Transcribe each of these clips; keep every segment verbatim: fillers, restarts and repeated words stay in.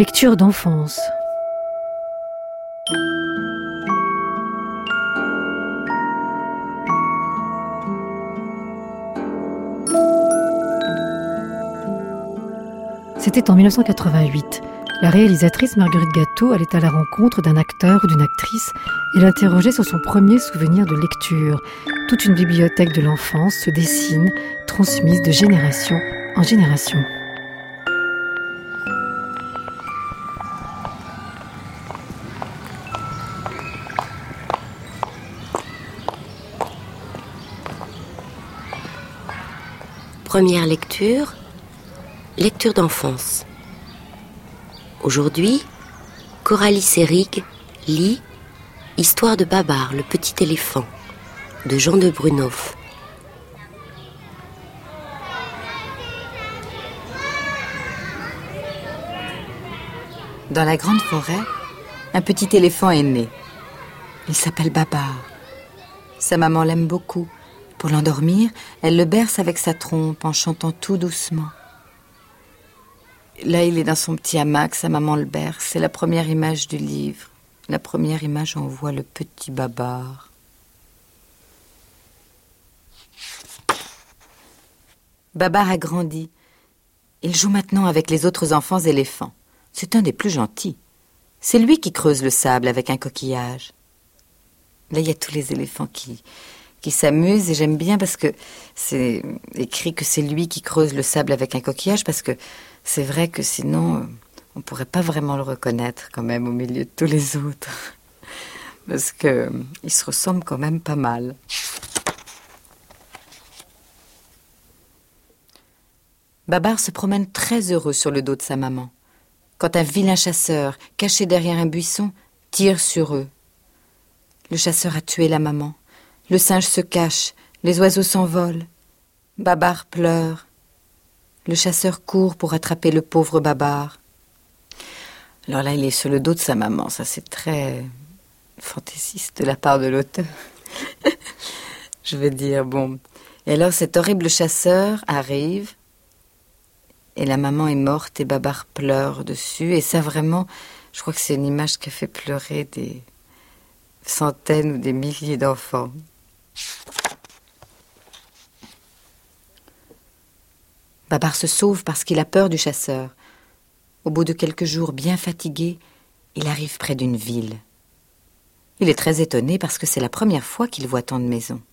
Lecture d'enfance. C'était en mille neuf cent quatre-vingt-huit. La réalisatrice Marguerite Gâteau allait à la rencontre d'un acteur ou d'une actrice et l'interrogeait sur son premier souvenir de lecture. Toute une bibliothèque de l'enfance se dessine, transmise de génération en génération. Première lecture, lecture d'enfance. Aujourd'hui, Coralie Seyrig lit Histoire de Babar, le petit éléphant, de Jean de Brunoff. Dans la grande forêt, un petit éléphant est né. Il s'appelle Babar. Sa maman l'aime beaucoup. Pour l'endormir, elle le berce avec sa trompe en chantant tout doucement. Là, il est dans son petit hamac, sa maman le berce. C'est la première image du livre. La première image où on voit le petit Babar. Babar a grandi. Il joue maintenant avec les autres enfants éléphants. C'est un des plus gentils. C'est lui qui creuse le sable avec un coquillage. Là, il y a tous les éléphants qui... qui s'amuse, et j'aime bien parce que c'est écrit que c'est lui qui creuse le sable avec un coquillage, parce que c'est vrai que sinon, on ne pourrait pas vraiment le reconnaître quand même au milieu de tous les autres. Parce qu'il se ressemble quand même pas mal. Babar se promène très heureux sur le dos de sa maman, quand un vilain chasseur, caché derrière un buisson, tire sur eux. Le chasseur a tué la maman. Le singe se cache, les oiseaux s'envolent. Babar pleure. Le chasseur court pour attraper le pauvre Babar. Alors là, il est sur le dos de sa maman. Ça, c'est très fantaisiste de la part de l'auteur. Je veux dire, bon. Et alors, cet horrible chasseur arrive, et la maman est morte, et Babar pleure dessus. Et ça, vraiment, je crois que c'est une image qui a fait pleurer des centaines ou des milliers d'enfants. Babar se sauve parce qu'il a peur du chasseur. Au bout de quelques jours bien fatigué, il arrive près d'une ville. Il est très étonné parce que c'est la première fois qu'il voit tant de maisons.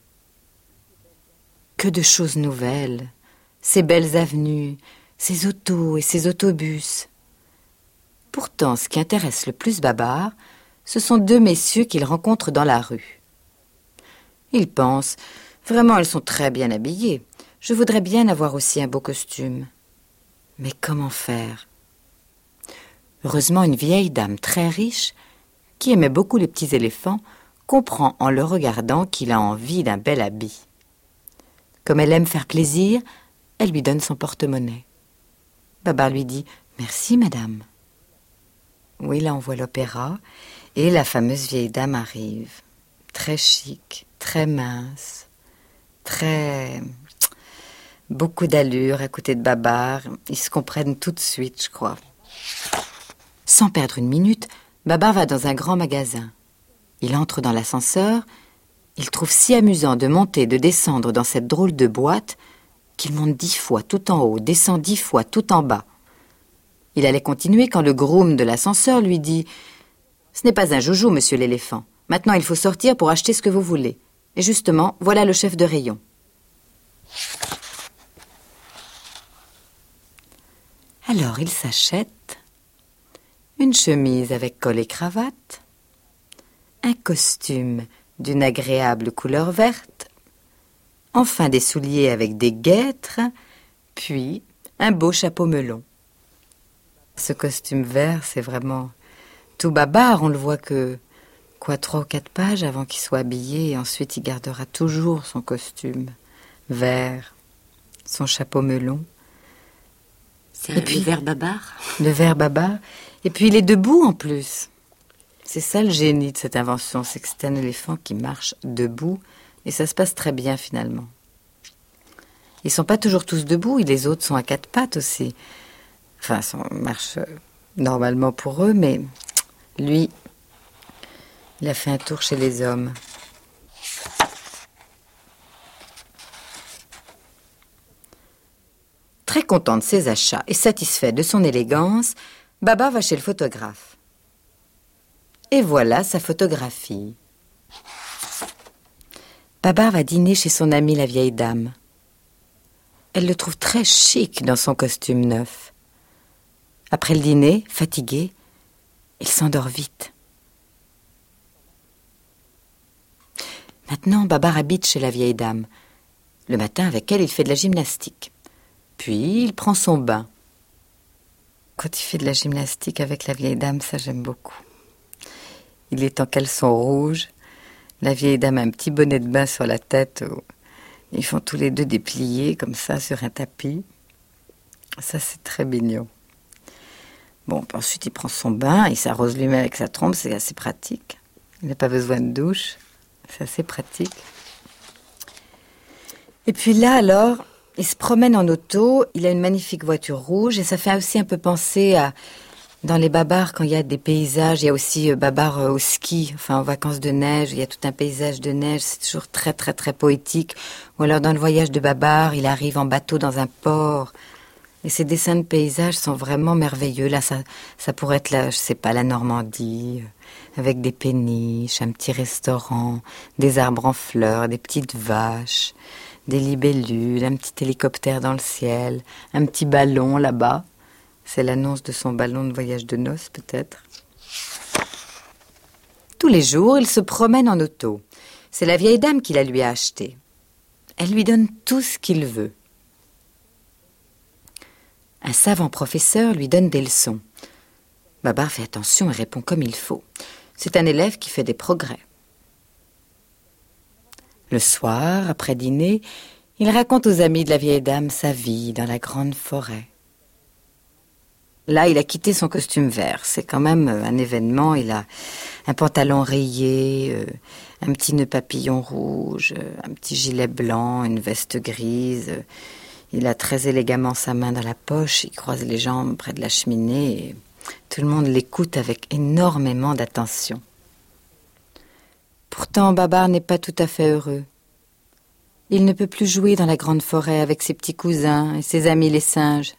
Que de choses nouvelles, ces belles avenues, ces autos et ces autobus. Pourtant, ce qui intéresse le plus Babar, ce sont deux messieurs qu'il rencontre dans la rue. Il pense, vraiment, elles sont très bien habillées. Je voudrais bien avoir aussi un beau costume. Mais comment faire? Heureusement, une vieille dame très riche, qui aimait beaucoup les petits éléphants, comprend en le regardant qu'il a envie d'un bel habit. Comme elle aime faire plaisir, elle lui donne son porte-monnaie. Babar lui dit « Merci, madame ». Oui, là, on voit l'opéra, et la fameuse vieille dame arrive. Très chic, très mince, très... beaucoup d'allure à côté de Babar. Ils se comprennent tout de suite, je crois. Sans perdre une minute, Babar va dans un grand magasin. Il entre dans l'ascenseur. Il trouve si amusant de monter et de descendre dans cette drôle de boîte qu'il monte dix fois tout en haut, descend dix fois tout en bas. Il allait continuer quand le groom de l'ascenseur lui dit « Ce n'est pas un joujou, monsieur l'éléphant. Maintenant, il faut sortir pour acheter ce que vous voulez. Et justement, voilà le chef de rayon. » Alors, il s'achète une chemise avec col et cravate, un costume d'une agréable couleur verte, enfin des souliers avec des guêtres, puis un beau chapeau melon. Ce costume vert, c'est vraiment tout Babar. On le voit que, quoi, trois ou quatre pages avant qu'il soit habillé, et ensuite il gardera toujours son costume vert, son chapeau melon. C'est puis, le vert Babar. Le vert Babar. Et puis il est debout en plus. C'est ça le génie de cette invention, c'est que c'est un éléphant qui marche debout, et ça se passe très bien finalement. Ils sont pas toujours tous debout, et les autres sont à quatre pattes aussi. Enfin, ils marchent normalement pour eux, mais lui, il a fait un tour chez les hommes. Très content de ses achats et satisfait de son élégance, Babar va chez le photographe. Et voilà sa photographie. Babar va dîner chez son amie la vieille dame. Elle le trouve très chic dans son costume neuf. Après le dîner, fatigué, il s'endort vite. Maintenant, Babar habite chez la vieille dame. Le matin, avec elle, il fait de la gymnastique. Puis, il prend son bain. Quand il fait de la gymnastique avec la vieille dame, ça j'aime beaucoup. Il est en caleçon rouge. La vieille dame a un petit bonnet de bain sur la tête. Ils font tous les deux des pliés, comme ça, sur un tapis. Ça, c'est très mignon. Bon, puis ensuite, il prend son bain, il s'arrose lui-même avec sa trompe, c'est assez pratique. Il n'a pas besoin de douche, c'est assez pratique. Et puis là, alors, il se promène en auto, il a une magnifique voiture rouge, et ça fait aussi un peu penser à... Dans les Babars, quand il y a des paysages, il y a aussi euh, Babar euh, au ski, enfin en vacances de neige, il y a tout un paysage de neige, c'est toujours très très très poétique. Ou alors dans le voyage de Babar, il arrive en bateau dans un port... Et ces dessins de paysages sont vraiment merveilleux. Là, ça, ça pourrait être, la, je sais pas, la Normandie, euh, avec des péniches, un petit restaurant, des arbres en fleurs, des petites vaches, des libellules, un petit hélicoptère dans le ciel, un petit ballon là-bas. C'est l'annonce de son ballon de voyage de noces, peut-être. Tous les jours, il se promène en auto. C'est la vieille dame qui la lui a acheté. Elle lui donne tout ce qu'il veut. Un savant professeur lui donne des leçons. Babar fait attention et répond comme il faut. C'est un élève qui fait des progrès. Le soir, après dîner, il raconte aux amis de la vieille dame sa vie dans la grande forêt. Là, il a quitté son costume vert. C'est quand même un événement. Il a un pantalon rayé, euh, un petit nœud papillon rouge, euh, un petit gilet blanc, une veste grise... Euh, Il a très élégamment sa main dans la poche, il croise les jambes près de la cheminée et tout le monde l'écoute avec énormément d'attention. Pourtant, Babar n'est pas tout à fait heureux. Il ne peut plus jouer dans la grande forêt avec ses petits cousins et ses amis les singes.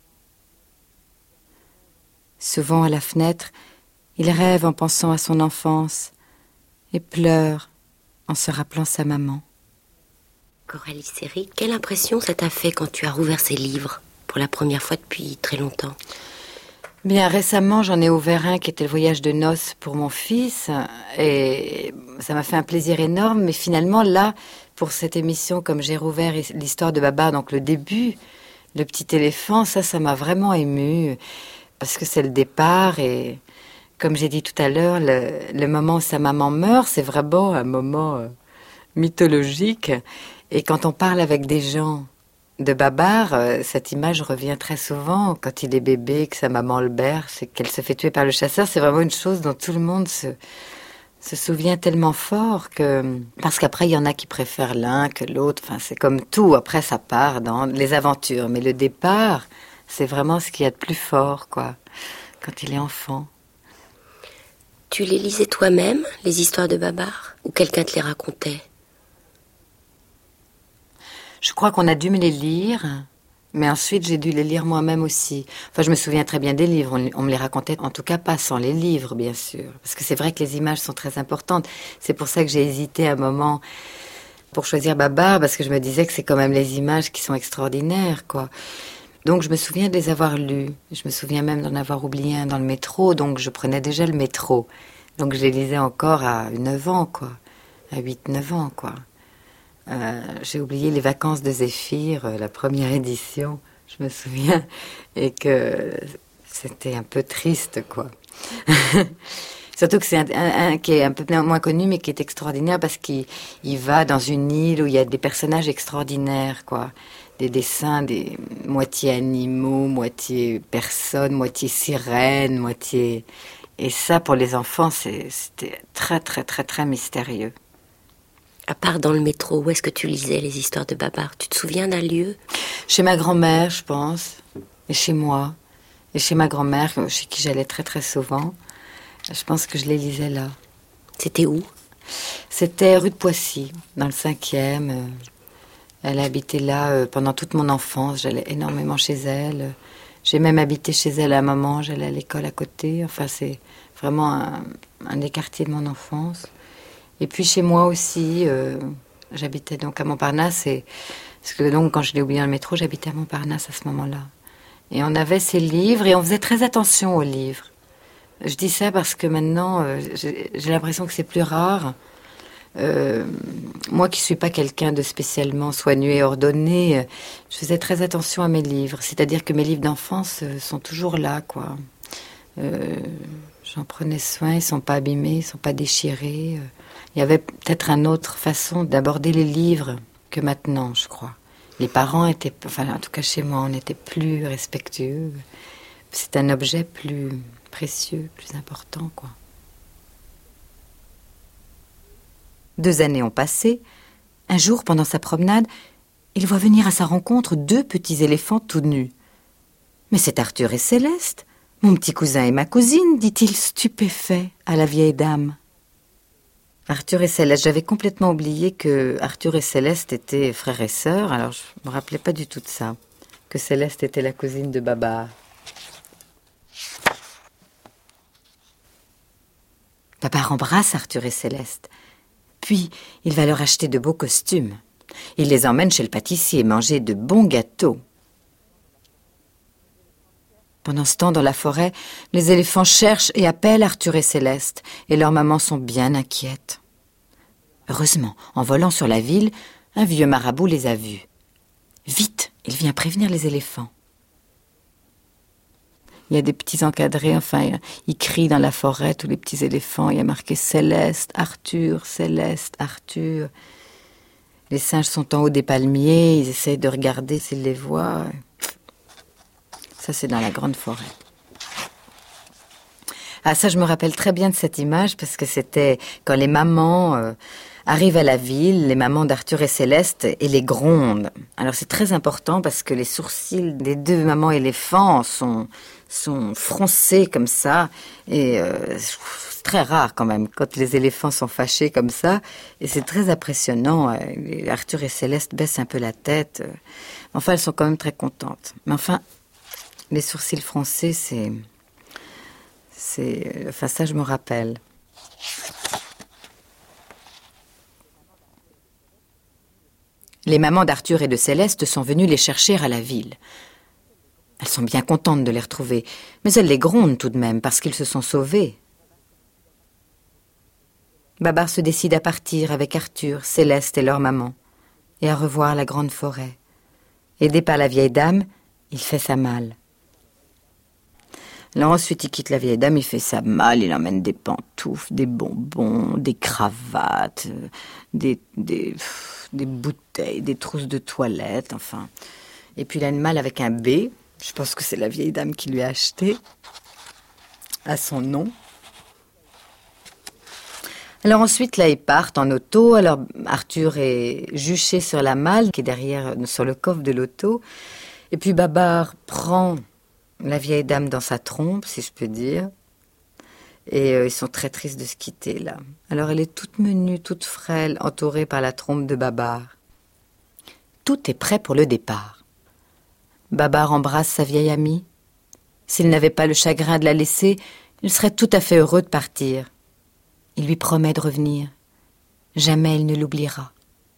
Souvent à la fenêtre, il rêve en pensant à son enfance et pleure en se rappelant sa maman. Coralie Sérig, quelle impression ça t'a fait quand tu as rouvert ces livres pour la première fois depuis très longtemps? Bien, récemment, j'en ai ouvert un qui était le voyage de noces pour mon fils et ça m'a fait un plaisir énorme. Mais finalement, là, pour cette émission, comme j'ai rouvert l'histoire de Babar, donc le début, le petit éléphant, ça, ça m'a vraiment émue parce que c'est le départ et comme j'ai dit tout à l'heure, le, le moment où sa maman meurt, c'est vraiment un moment euh, mythologique. Et quand on parle avec des gens de Babar, euh, cette image revient très souvent. Quand il est bébé, que sa maman le berce et qu'elle se fait tuer par le chasseur, c'est vraiment une chose dont tout le monde se, se souvient tellement fort que... Parce qu'après, il y en a qui préfèrent l'un que l'autre. Enfin, c'est comme tout. Après, ça part dans les aventures. Mais le départ, c'est vraiment ce qu'il y a de plus fort, quoi, quand il est enfant. Tu les lisais toi-même, les histoires de Babar, ou quelqu'un te les racontait? Je crois qu'on a dû me les lire, mais ensuite j'ai dû les lire moi-même aussi. Enfin, je me souviens très bien des livres, on, on me les racontait, en tout cas pas sans les livres, bien sûr. Parce que c'est vrai que les images sont très importantes. C'est pour ça que j'ai hésité un moment pour choisir Babar, parce que je me disais que c'est quand même les images qui sont extraordinaires, quoi. Donc je me souviens de les avoir lus. Je me souviens même d'en avoir oublié un dans le métro, donc je prenais déjà le métro. Donc je les lisais encore à neuf ans, quoi. À huit neuf ans, quoi. Euh, j'ai oublié les vacances de Zéphyr, euh, la première édition, je me souviens, et que c'était un peu triste, quoi. Surtout que c'est un, un, un qui est un peu moins connu, mais qui est extraordinaire parce qu'il il va dans une île où il y a des personnages extraordinaires, quoi. Des dessins, des moitié animaux, moitié personnes, moitié sirènes, moitié... Et ça, pour les enfants, c'est, c'était très, très, très, très mystérieux. À part dans le métro, où est-ce que tu lisais les histoires de Babar? Tu te souviens d'un lieu? Chez ma grand-mère, je pense, et chez moi. Et chez ma grand-mère, chez qui j'allais très très souvent, je pense que je les lisais là. C'était où? C'était rue de Poissy, dans le cinquième. Elle a habité là pendant toute mon enfance. J'allais énormément chez elle. J'ai même habité chez elle à un moment. J'allais à l'école à côté. Enfin, c'est vraiment un, un des quartiers de mon enfance. Et puis chez moi aussi, euh, j'habitais donc à Montparnasse. Et, parce que donc, quand je l'ai oublié dans le métro, j'habitais à Montparnasse à ce moment-là. Et on avait ces livres et on faisait très attention aux livres. Je dis ça parce que maintenant, euh, j'ai, j'ai l'impression que c'est plus rare. Euh, moi qui suis pas quelqu'un de spécialement soigneux et ordonné, euh, je faisais très attention à mes livres. C'est-à-dire que mes livres d'enfance euh, sont toujours là, quoi. Euh, j'en prenais soin, ils sont pas abîmés, ils sont pas déchirés. Euh, il y avait peut-être une autre façon d'aborder les livres que maintenant, je crois. Les parents étaient, enfin en tout cas chez moi, on était plus respectueux. C'est un objet plus précieux, plus important, quoi. Deux années ont passé. Un jour, pendant sa promenade, il voit venir à sa rencontre deux petits éléphants tout nus. « Mais c'est Arthur et Céleste, mon petit cousin et ma cousine, dit-il stupéfait à la vieille dame. » Arthur et Céleste, j'avais complètement oublié que Arthur et Céleste étaient frères et sœurs, alors je ne me rappelais pas du tout de ça, que Céleste était la cousine de Babar. Babar embrasse Arthur et Céleste. Puis, il va leur acheter de beaux costumes. Il les emmène chez le pâtissier manger de bons gâteaux. Pendant ce temps, dans la forêt, les éléphants cherchent et appellent Arthur et Céleste, et leurs mamans sont bien inquiètes. Heureusement, en volant sur la ville, un vieux marabout les a vus. Vite, il vient prévenir les éléphants. Il y a des petits encadrés, enfin, ils crient dans la forêt, tous les petits éléphants. Il y a marqué Céleste, Arthur, Céleste, Arthur. Les singes sont en haut des palmiers, ils essayent de regarder s'ils les voient. Ça, c'est dans la grande forêt. Ah, ça, je me rappelle très bien de cette image, parce que c'était quand les mamans euh, arrivent à la ville, les mamans d'Arthur et Céleste, et les grondent. Alors, c'est très important, parce que les sourcils des deux mamans éléphants sont... sont froncés comme ça, et euh, c'est très rare quand même, quand les éléphants sont fâchés comme ça, et c'est très impressionnant. Arthur et Céleste baissent un peu la tête, enfin elles sont quand même très contentes. Mais enfin, les sourcils froncés, c'est... c'est... enfin ça je me rappelle. Les mamans d'Arthur et de Céleste sont venues les chercher à la ville. Elles sont bien contentes de les retrouver, mais elles les grondent tout de même parce qu'ils se sont sauvés. Babar se décide à partir avec Arthur, Céleste et leur maman, et à revoir la grande forêt. Aidé par la vieille dame, il fait sa malle. Alors ensuite, il quitte la vieille dame, il fait sa malle, il emmène des pantoufles, des bonbons, des cravates, des, des, des bouteilles, des trousses de toilette, enfin. Et puis il a une malle avec un B. Je pense que c'est la vieille dame qui lui a acheté, à son nom. Alors ensuite, là, ils partent en auto. Alors Arthur est juché sur la malle qui est derrière, sur le coffre de l'auto. Et puis Babar prend la vieille dame dans sa trompe, si je peux dire. Et euh, ils sont très tristes de se quitter, là. Alors elle est toute menue, toute frêle, entourée par la trompe de Babar. Tout est prêt pour le départ. Babar embrasse sa vieille amie. S'il n'avait pas le chagrin de la laisser, il serait tout à fait heureux de partir. Il lui promet de revenir. Jamais il ne l'oubliera.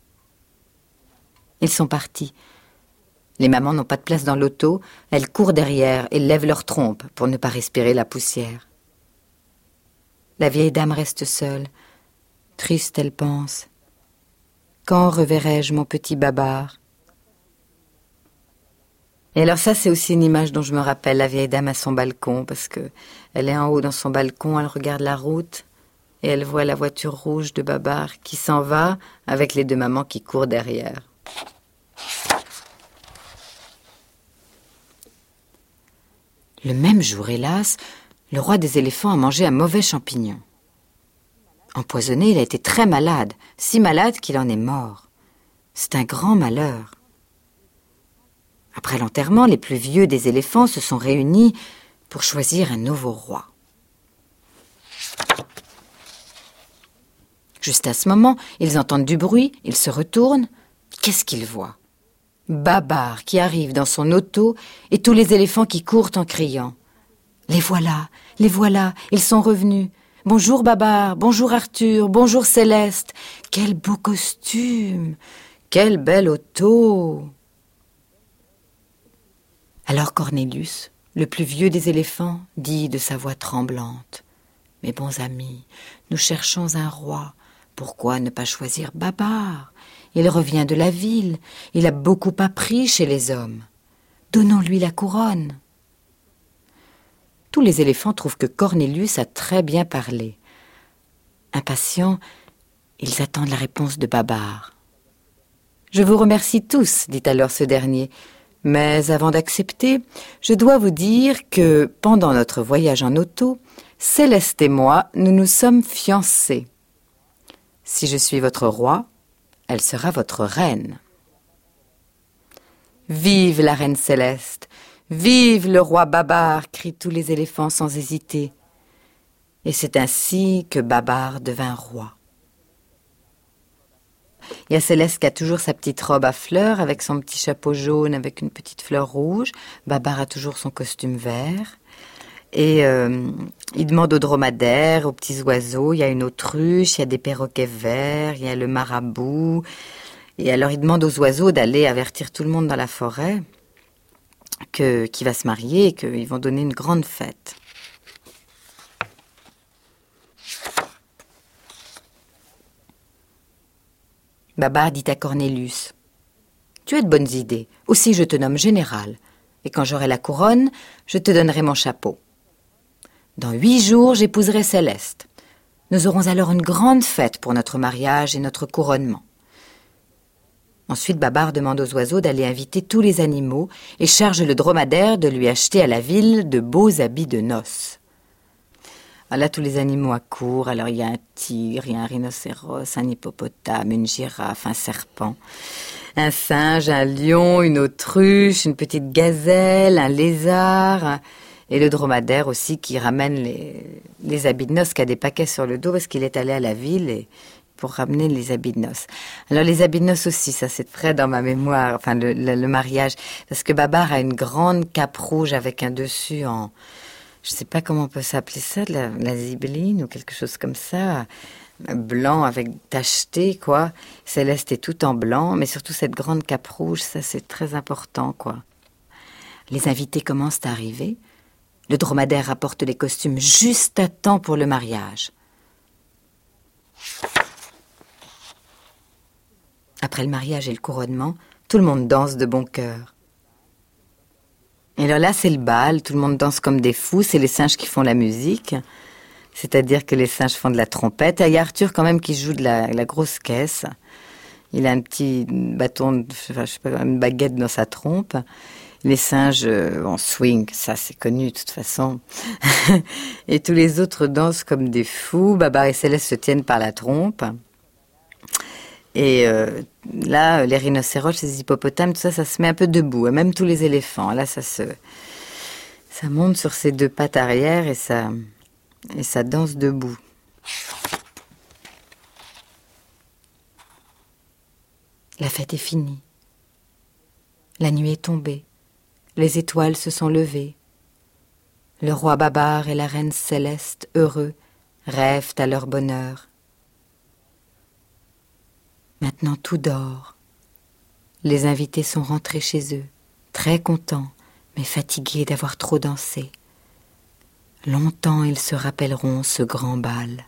Ils sont partis. Les mamans n'ont pas de place dans l'auto. Elles courent derrière et lèvent leur trompe pour ne pas respirer la poussière. La vieille dame reste seule. Triste, elle pense. Quand reverrai-je mon petit Babar ? Et alors ça, c'est aussi une image dont je me rappelle, la vieille dame à son balcon, parce que elle est en haut dans son balcon, elle regarde la route, et elle voit la voiture rouge de Babar qui s'en va, avec les deux mamans qui courent derrière. Le même jour, hélas, le roi des éléphants a mangé un mauvais champignon. Empoisonné, il a été très malade, si malade qu'il en est mort. C'est un grand malheur. Après l'enterrement, les plus vieux des éléphants se sont réunis pour choisir un nouveau roi. Juste à ce moment, ils entendent du bruit, ils se retournent. Qu'est-ce qu'ils voient? Babar qui arrive dans son auto et tous les éléphants qui courent en criant. Les voilà, les voilà, ils sont revenus. Bonjour Babar, bonjour Arthur, bonjour Céleste. Quel beau costume, quelle belle auto. Alors Cornélius, le plus vieux des éléphants, dit de sa voix tremblante. Mes bons amis, nous cherchons un roi. Pourquoi ne pas choisir Babar? Il revient de la ville, il a beaucoup appris chez les hommes. Donnons-lui la couronne. Tous les éléphants trouvent que Cornélius a très bien parlé. Impatients, ils attendent la réponse de Babar. « Je vous remercie tous, dit alors ce dernier, mais avant d'accepter, je dois vous dire que pendant notre voyage en auto, Céleste et moi, nous nous sommes fiancés. Si je suis votre roi, elle sera votre reine. » Vive la reine Céleste, vive le roi Babar, crient tous les éléphants sans hésiter. Et c'est ainsi que Babar devint roi. Il y a Céleste qui a toujours sa petite robe à fleurs avec son petit chapeau jaune avec une petite fleur rouge. Babar a toujours son costume vert. Et euh, il demande aux dromadaires, aux petits oiseaux, il y a une autruche, il y a des perroquets verts, il y a le marabout. Et alors il demande aux oiseaux d'aller avertir tout le monde dans la forêt que, qu'il va se marier et qu'ils vont donner une grande fête. Babar dit à Cornélius, « Tu as de bonnes idées, aussi je te nomme général, et quand j'aurai la couronne, je te donnerai mon chapeau. Dans huit jours, j'épouserai Céleste. Nous aurons alors une grande fête pour notre mariage et notre couronnement. » Ensuite, Babar demande aux oiseaux d'aller inviter tous les animaux et charge le dromadaire de lui acheter à la ville de beaux habits de noces. Alors là, tous les animaux accourent. Alors, il y a un tigre, il y a un rhinocéros, un hippopotame, une girafe, un serpent, un singe, un lion, une autruche, une petite gazelle, un lézard... Et le dromadaire aussi qui ramène les, les habits de noces, qui a des paquets sur le dos parce qu'il est allé à la ville et, pour ramener les habits de noces. Alors les habits de noces aussi, ça c'est très dans ma mémoire, enfin le, le, le mariage, parce que Babar a une grande cape rouge avec un dessus en, je sais pas comment on peut s'appeler ça, de la, la zibeline ou quelque chose comme ça, blanc avec tacheté quoi. Céleste est tout en blanc, mais surtout cette grande cape rouge, ça c'est très important quoi. Les invités commencent à arriver. Le dromadaire rapporte les costumes juste à temps pour le mariage. Après le mariage et le couronnement, tout le monde danse de bon cœur. Et alors là, c'est le bal, tout le monde danse comme des fous, c'est les singes qui font la musique, c'est-à-dire que les singes font de la trompette. Et il y a Arthur quand même qui joue de la, la grosse caisse. Il a un petit bâton, je sais pas, une baguette dans sa trompe. Les singes en swing, ça c'est connu de toute façon. Et tous les autres dansent comme des fous. Babar et Céleste se tiennent par la trompe. Et euh, là, les rhinocéros, les hippopotames, tout ça, ça se met un peu debout. Et même tous les éléphants. Là, ça se, ça monte sur ses deux pattes arrière et ça, et ça danse debout. La fête est finie. La nuit est tombée. Les étoiles se sont levées. Le roi Babar et la reine Céleste, heureux, rêvent à leur bonheur. Maintenant tout dort. Les invités sont rentrés chez eux, très contents, mais fatigués d'avoir trop dansé. Longtemps ils se rappelleront ce grand bal.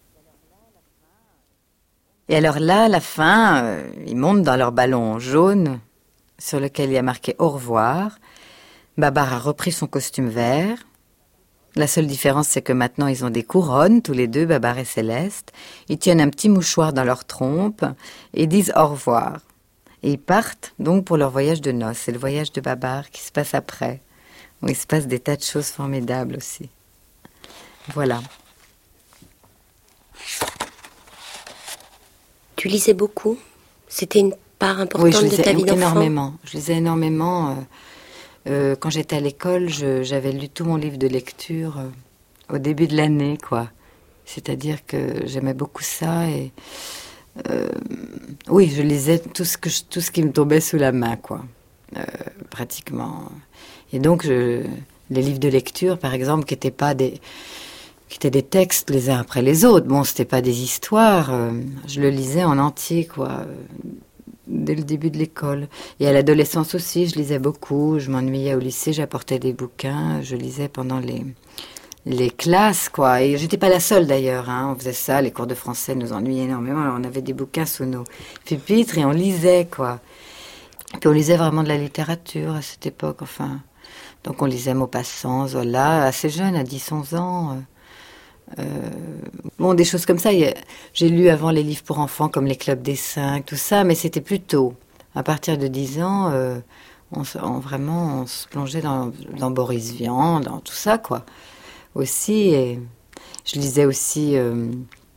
Et alors là, à la fin, euh, ils montent dans leur ballon jaune, sur lequel il y a marqué « Au revoir ». Babar a repris son costume vert. La seule différence, c'est que maintenant, ils ont des couronnes, tous les deux, Babar et Céleste. Ils tiennent un petit mouchoir dans leur trompe et disent au revoir. Et ils partent donc pour leur voyage de noces. C'est le voyage de Babar qui se passe après, où il se passe des tas de choses formidables aussi. Voilà. Tu lisais beaucoup? C'était une part importante oui, je de lisais ta vie d'enfant? énormément. Je lisais énormément... Euh, Euh, quand j'étais à l'école, je, j'avais lu tout mon livre de lecture euh, au début de l'année, quoi. C'est-à-dire que j'aimais beaucoup ça et euh, oui, je lisais tout ce que je, tout ce qui me tombait sous la main, quoi, euh, pratiquement. Et donc, je, les livres de lecture, par exemple, qui étaient pas des qui étaient des textes les uns après les autres. Bon, c'était pas des histoires. Euh, je le lisais en entier, quoi, euh, dès le début de l'école. Et à l'adolescence aussi, je lisais beaucoup. Je m'ennuyais au lycée, j'apportais des bouquins. Je lisais pendant les, les classes, quoi. Et j'étais pas la seule, d'ailleurs, hein. On faisait ça, les cours de français nous ennuyaient énormément. Alors, on avait des bouquins sous nos pupitres et on lisait, quoi. Et puis on lisait vraiment de la littérature à cette époque, enfin. Donc on lisait Maupassant, Zola, assez jeune, à dix onze ans. Euh, Euh, bon, des choses comme ça. J'ai lu avant les livres pour enfants comme les clubs des cinq, tout ça, mais c'était plus tôt. À partir de dix ans, euh, on, on, vraiment, on se plongeait dans, dans Boris Vian, dans tout ça, quoi. Aussi, et je lisais aussi... Euh,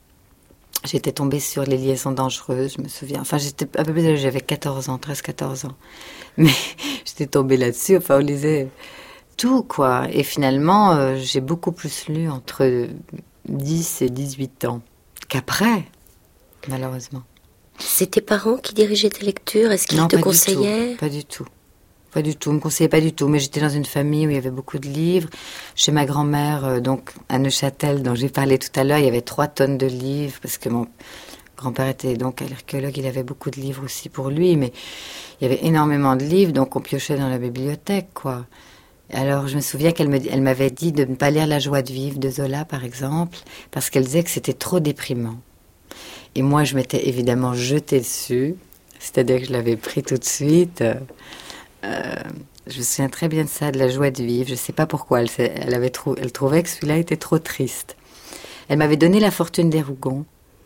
j'étais tombée sur Les liaisons dangereuses, je me souviens. Enfin, j'étais un peu plus âgée, j'avais quatorze ans, treize quatorze ans. Mais j'étais tombée là-dessus, enfin, on lisait... tout, quoi. Et finalement, euh, j'ai beaucoup plus lu entre dix et dix-huit ans qu'après, malheureusement. C'est tes parents qui dirigeaient tes lectures? Est-ce qu'ils non, te pas conseillaient? Du tout, pas du tout. Pas du tout, ils me conseillaient pas du tout. Mais j'étais dans une famille où il y avait beaucoup de livres. Chez ma grand-mère, euh, donc à Neuchâtel, dont j'ai parlé tout à l'heure, il y avait trois tonnes de livres, parce que mon grand-père était donc archéologue, il avait beaucoup de livres aussi pour lui, mais il y avait énormément de livres, donc on piochait dans la bibliothèque, quoi. Alors, je me souviens qu'elle me, elle m'avait dit de ne pas lire La joie de vivre de Zola, par exemple, parce qu'elle disait que c'était trop déprimant. Et moi, je m'étais évidemment jetée dessus, c'est-à-dire que je l'avais pris tout de suite. Euh, je me souviens très bien de ça, de La joie de vivre. Je ne sais pas pourquoi, elle, elle, avait trou, elle trouvait que celui-là était trop triste. Elle m'avait donné La fortune des Rougon,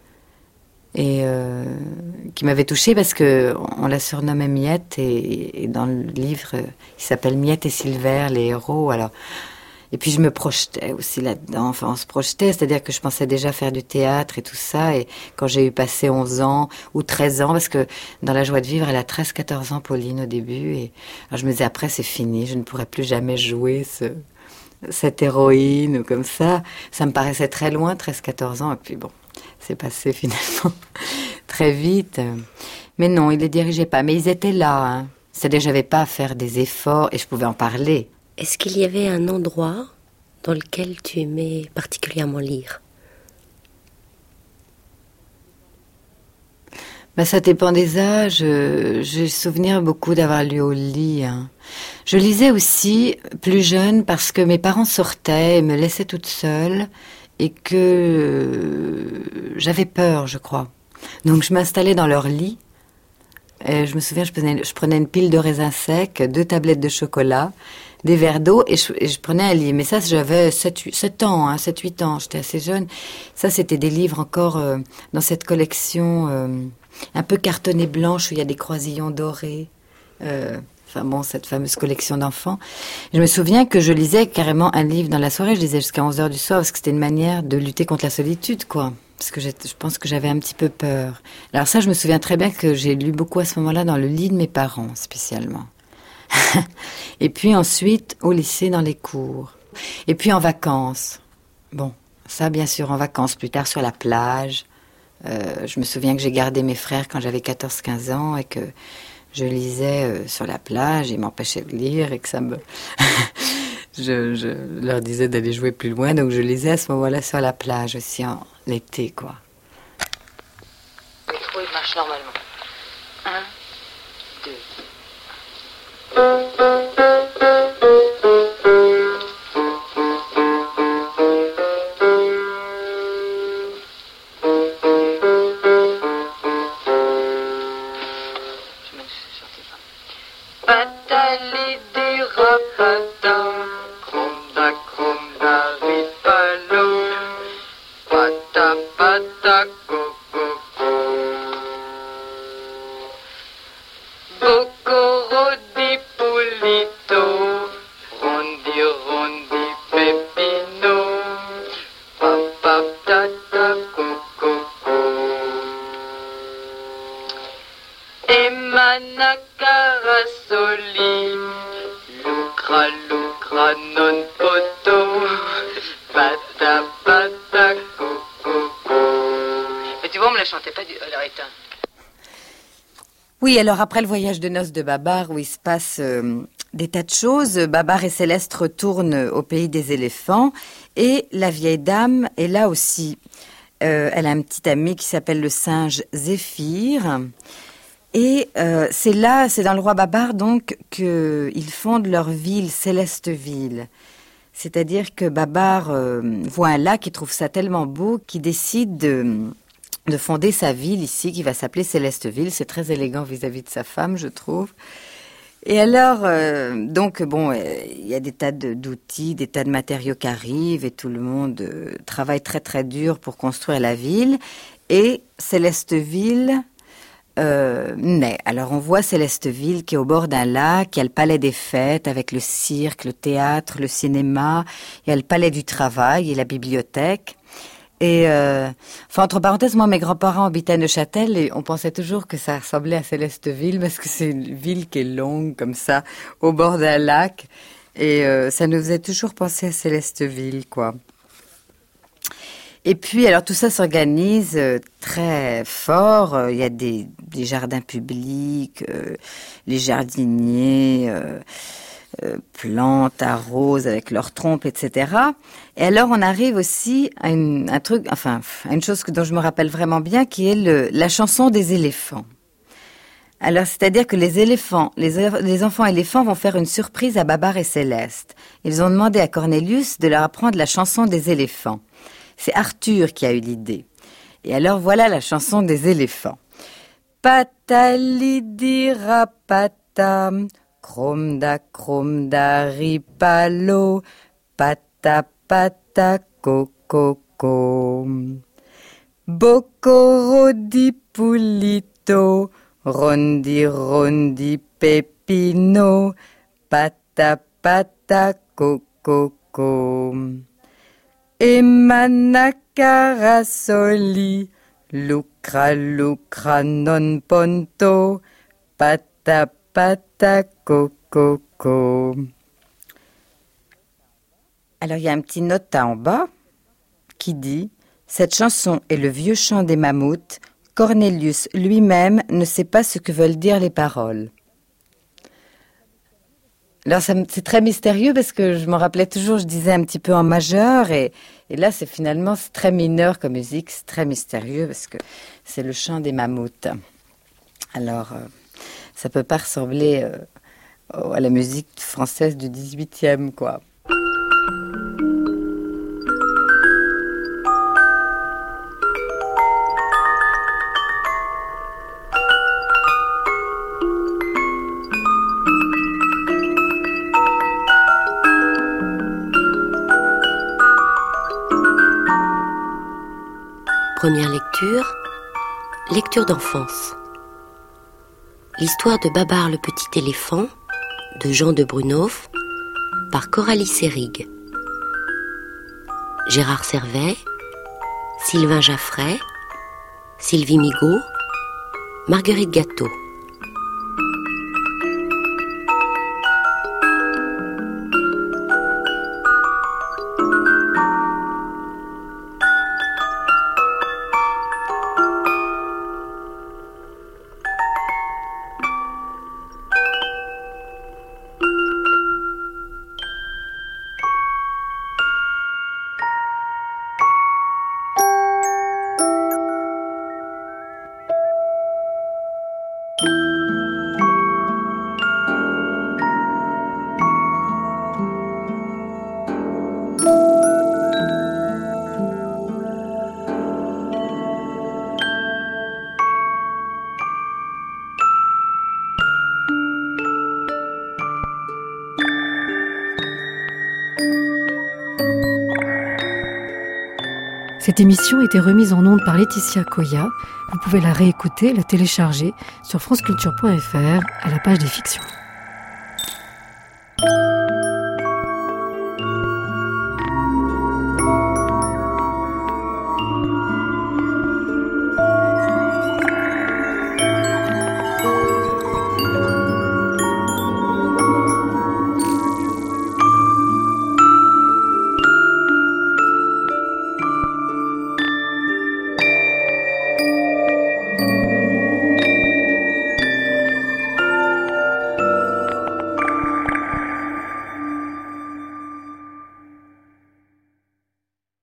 et euh, qui m'avait touchée parce que on la surnommait Miette, et, et dans le livre il s'appelle Miette et Silver, les héros. Alors, et puis je me projetais aussi là-dedans, enfin on se projetait, c'est-à-dire que je pensais déjà faire du théâtre et tout ça, et quand j'ai eu passé onze ans ou treize ans, parce que dans La joie de vivre elle a treize quatorze ans, Pauline, au début, et alors je me disais après c'est fini, je ne pourrai plus jamais jouer ce, cette héroïne ou comme ça. Ça me paraissait très loin, treize quatorze ans, et puis bon, c'est passé finalement très vite. Mais non, ils ne les dirigeaient pas. Mais ils étaient là. Hein. C'est-à-dire que je n'avais pas à faire des efforts et je pouvais en parler. Est-ce qu'il y avait un endroit dans lequel tu aimais particulièrement lire? Ben, ça dépend des âges. J'ai souvenir beaucoup d'avoir lu au lit. Hein. Je lisais aussi plus jeune parce que mes parents sortaient et me laissaient toute seule. Et que euh, j'avais peur, je crois. Donc je m'installais dans leur lit. Et je me souviens, je prenais, je prenais une pile de raisins secs, deux tablettes de chocolat, des verres d'eau, et je, et je prenais un livre. Mais ça, j'avais sept ans, hein, sept huit ans, j'étais assez jeune. Ça, c'était des livres encore euh, dans cette collection euh, un peu cartonnée blanche, où il y a des croisillons dorés. Euh, Enfin bon, cette fameuse collection d'enfants. Je me souviens que je lisais carrément un livre dans la soirée. Je lisais jusqu'à onze heures du soir parce que c'était une manière de lutter contre la solitude, quoi. Parce que je pense que j'avais un petit peu peur. Alors ça, je me souviens très bien que j'ai lu beaucoup à ce moment-là dans le lit de mes parents, spécialement. Et puis ensuite, au lycée, dans les cours. Et puis en vacances. Bon, ça, bien sûr, en vacances. Plus tard, sur la plage. Euh, je me souviens que j'ai gardé mes frères quand j'avais quatorze quinze ans et que je lisais euh, sur la plage, ils m'empêchaient de lire et que ça me... je, je leur disais d'aller jouer plus loin, donc je lisais à ce moment-là sur la plage aussi, en l'été, quoi. Le métro, il marche normalement. Un, deux... Lucra, lucra, non poto. Pata, pata, coco. Mais tu vois, on me la chantait pas du... Alors, éteins. Oui, alors après le voyage de noces de Babar, où il se passe euh, des tas de choses, Babar et Céleste retournent au pays des éléphants, et la vieille dame est là aussi. Euh, elle a un petit ami qui s'appelle le singe Zéphyr, et euh, c'est là, c'est dans le roi Babar donc, qu'ils fondent leur ville, Célesteville. C'est-à-dire que Babar euh, voit un lac, il trouve ça tellement beau qu'il décide de... de fonder sa ville ici, qui va s'appeler Célesteville. C'est très élégant vis-à-vis de sa femme, je trouve. Et alors, euh, donc, bon, il euh, y a des tas de, d'outils, des tas de matériaux qui arrivent, et tout le monde euh, travaille très très dur pour construire la ville. Et Célesteville euh, naît. Alors, on voit Célesteville qui est au bord d'un lac, il y a le palais des fêtes avec le cirque, le théâtre, le cinéma, il y a le palais du travail et la bibliothèque. Et, euh, enfin, entre parenthèses, moi, mes grands-parents habitaient à Neuchâtel et on pensait toujours que ça ressemblait à Célesteville parce que c'est une ville qui est longue, comme ça, au bord d'un lac. Et euh, ça nous faisait toujours penser à Célesteville, quoi. Et puis, alors, tout ça s'organise euh, très fort. Il y a des, des jardins publics, euh, les jardiniers... Euh, Euh, plantent, arrosent avec leurs trompes, et cetera. Et alors on arrive aussi à une, un truc, enfin, à une chose que, dont je me rappelle vraiment bien, qui est le, la chanson des éléphants. Alors, c'est-à-dire que les éléphants, les, les enfants éléphants vont faire une surprise à Babar et Céleste. Ils ont demandé à Cornelius de leur apprendre la chanson des éléphants. C'est Arthur qui a eu l'idée. Et alors voilà la chanson des éléphants. Patalidirapata. Cromda, cromda, ripalo, pata, pata, cococo. Bocorodi, pulito, rondi, rondi, pepino, pata, pata, cococo. Emanacarasoli, lucra, lucra, non ponto, pata, pata, cococo. Alors il y a un petit nota en bas qui dit « Cette chanson est le vieux chant des mammouths. Cornelius lui-même ne sait pas ce que veulent dire les paroles. » Alors ça, c'est très mystérieux parce que je m'en rappelais toujours, je disais un petit peu en majeur et, et là c'est finalement c'est très mineur comme musique, c'est très mystérieux parce que c'est le chant des mammouths. Alors... Euh, ça peut pas ressembler euh, à la musique française du dix-huitième, quoi. Première lecture, lecture d'enfance. L'histoire de Babar le petit éléphant, de Jean de Brunhoff, par Coralie Seyrig. Gérard Servet, Sylvain Jaffray, Sylvie Migaud, Marguerite Gâteau. Cette émission a été remise en ondes par Laetitia Koya. Vous pouvez la réécouter, la télécharger sur franceculture point f r à la page des fictions.